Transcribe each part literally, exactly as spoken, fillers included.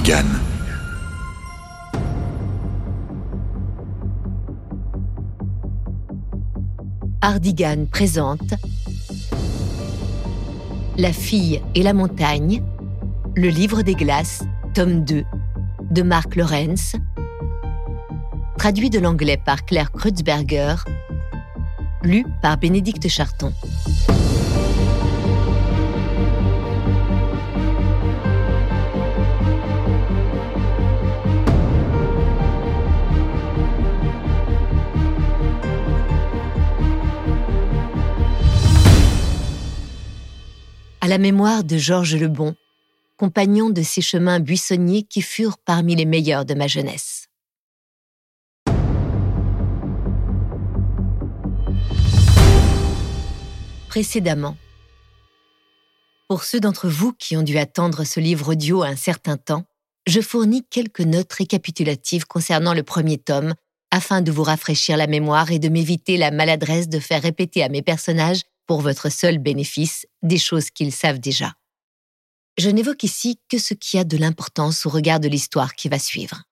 Ardigan. Ardigan présente La fille et la montagne, le livre des glaces, tome deux, de Mark Lawrence, traduit de l'anglais par Claire Kreutzberger, lu par Bénédicte Charton. À la mémoire de Georges Lebon, compagnon de ces chemins buissonniers qui furent parmi les meilleurs de ma jeunesse. Précédemment. Pour ceux d'entre vous qui ont dû attendre ce livre audio un certain temps, je fournis quelques notes récapitulatives concernant le premier tome afin de vous rafraîchir la mémoire et de m'éviter la maladresse de faire répéter à mes personnages, pour votre seul bénéfice, des choses qu'ils savent déjà. Je n'évoque ici que ce qui a de l'importance au regard de l'histoire qui va suivre.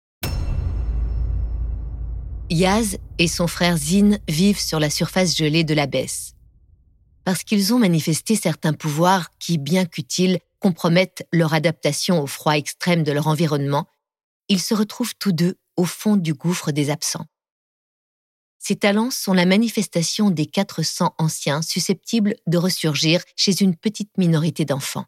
Yaz et son frère Zin vivent sur la surface gelée de l'abbesse. Parce qu'ils ont manifesté certains pouvoirs qui, bien qu'utiles, compromettent leur adaptation au froid extrême de leur environnement, ils se retrouvent tous deux au fond du gouffre des absents. Ces talents sont la manifestation des quatre cents anciens susceptibles de ressurgir chez une petite minorité d'enfants.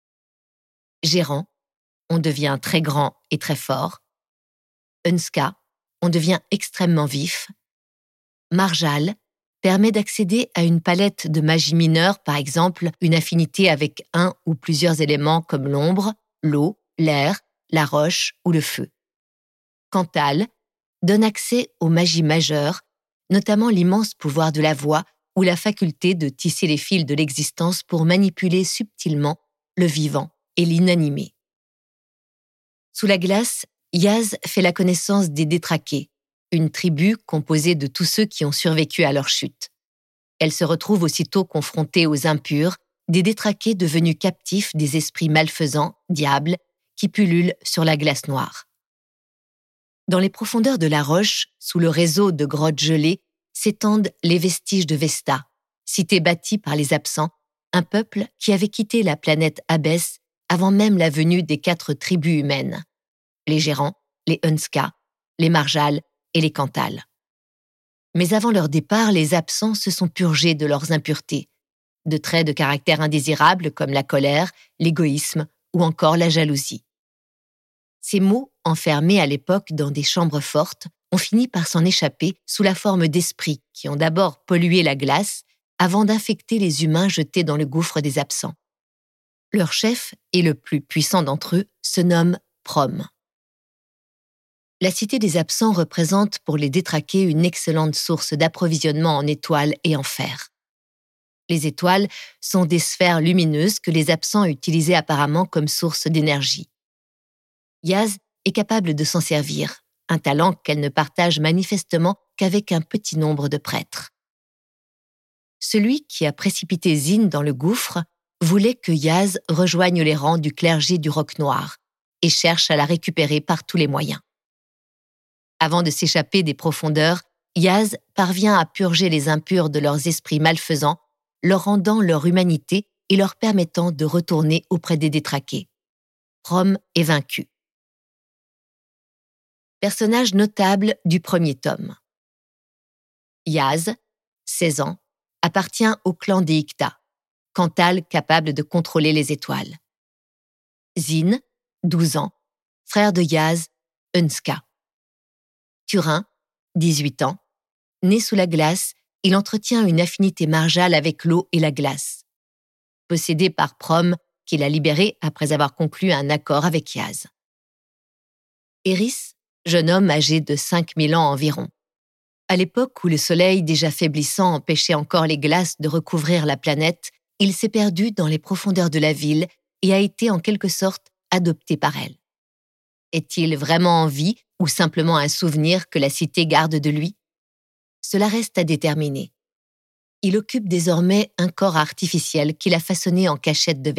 Gérant, on devient très grand et très fort. Unska, on devient extrêmement vif. Marjal permet d'accéder à une palette de magie mineure, par exemple une affinité avec un ou plusieurs éléments comme l'ombre, l'eau, l'air, la roche ou le feu. Cantal donne accès aux magies majeures, notamment l'immense pouvoir de la voix ou la faculté de tisser les fils de l'existence pour manipuler subtilement le vivant et l'inanimé. Sous la glace, Yaz fait la connaissance des détraqués, une tribu composée de tous ceux qui ont survécu à leur chute. Elle se retrouve aussitôt confrontée aux impurs, des détraqués devenus captifs des esprits malfaisants, diables, qui pullulent sur la glace noire. Dans les profondeurs de la roche, sous le réseau de grottes gelées, s'étendent les vestiges de Vesta, cité bâtie par les absents, un peuple qui avait quitté la planète Abbesse avant même la venue des quatre tribus humaines, les Gérants, les Unska, les Marjal et les Cantal. Mais avant leur départ, les absents se sont purgés de leurs impuretés, de traits de caractère indésirables comme la colère, l'égoïsme ou encore la jalousie. Ces mots, enfermés à l'époque dans des chambres fortes, ont fini par s'en échapper sous la forme d'esprits qui ont d'abord pollué la glace avant d'infecter les humains jetés dans le gouffre des absents. Leur chef, et le plus puissant d'entre eux, se nomme Prom. La cité des absents représente pour les détraqués une excellente source d'approvisionnement en étoiles et en fer. Les étoiles sont des sphères lumineuses que les absents utilisaient apparemment comme source d'énergie. Yaz est capable de s'en servir, un talent qu'elle ne partage manifestement qu'avec un petit nombre de prêtres. Celui qui a précipité Zin dans le gouffre voulait que Yaz rejoigne les rangs du clergé du Roc Noir et cherche à la récupérer par tous les moyens. Avant de s'échapper des profondeurs, Yaz parvient à purger les impurs de leurs esprits malfaisants, leur rendant leur humanité et leur permettant de retourner auprès des détraqués. Prom est vaincu. Personnage notable du premier tome. Yaz, seize ans, appartient au clan des Icta, Cantal capable de contrôler les étoiles. Zin, douze ans, frère de Yaz, Unska. Turin, dix-huit ans, né sous la glace, il entretient une affinité marjale avec l'eau et la glace. Possédé par Prom, qui l'a libéré après avoir conclu un accord avec Yaz. Eris, jeune homme âgé de cinq mille ans environ. À l'époque où le soleil déjà faiblissant empêchait encore les glaces de recouvrir la planète, il s'est perdu dans les profondeurs de la ville et a été en quelque sorte adopté par elle. Est-il vraiment en vie ou simplement un souvenir que la cité garde de lui ? Cela reste à déterminer. Il occupe désormais un corps artificiel qu'il a façonné en cachette de